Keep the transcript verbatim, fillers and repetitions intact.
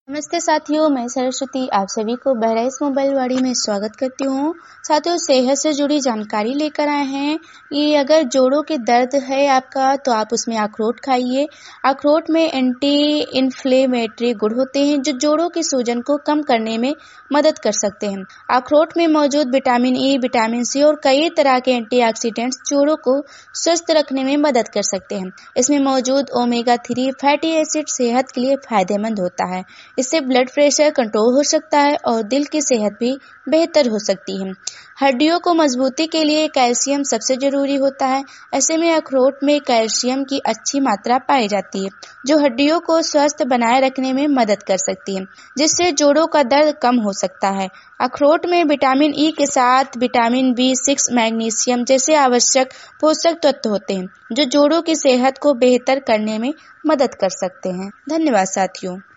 नमस्ते साथियों, मैं सरस्वती आप सभी को बहराइच मोबाइल वाड़ी में स्वागत करती हूँ। साथियों, सेहत से जुड़ी जानकारी लेकर आए हैं। ये अगर जोड़ों के दर्द है आपका तो आप उसमें अखरोट खाइए। अखरोट में एंटी इन्फ्लेमेटरी गुण होते हैं जो जोड़ों की सूजन को कम करने में मदद कर सकते हैं। अखरोट में मौजूद विटामिन ई, विटामिन सी और कई तरह के एंटीऑक्सीडेंट्स जोड़ों को स्वस्थ रखने में मदद कर सकते हैं। इसमें मौजूद ओमेगा थ्री फैटी एसिड सेहत के लिए फायदेमंद होता है। इससे ब्लड प्रेशर कंट्रोल हो सकता है और दिल की सेहत भी बेहतर हो सकती है। हड्डियों को मजबूती के लिए कैल्शियम सबसे जरूरी होता है। ऐसे में अखरोट में कैल्शियम की अच्छी मात्रा पाई जाती है जो हड्डियों को स्वस्थ बनाए रखने में मदद कर सकती है, जिससे जोड़ों का दर्द कम हो सकता है। अखरोट में विटामिन ई के साथ विटामिन बी सिक्स, मैग्नीशियम जैसे आवश्यक पोषक तत्व होते हैं जो जोड़ों की सेहत को बेहतर करने में मदद कर सकते हैं। धन्यवाद साथियों।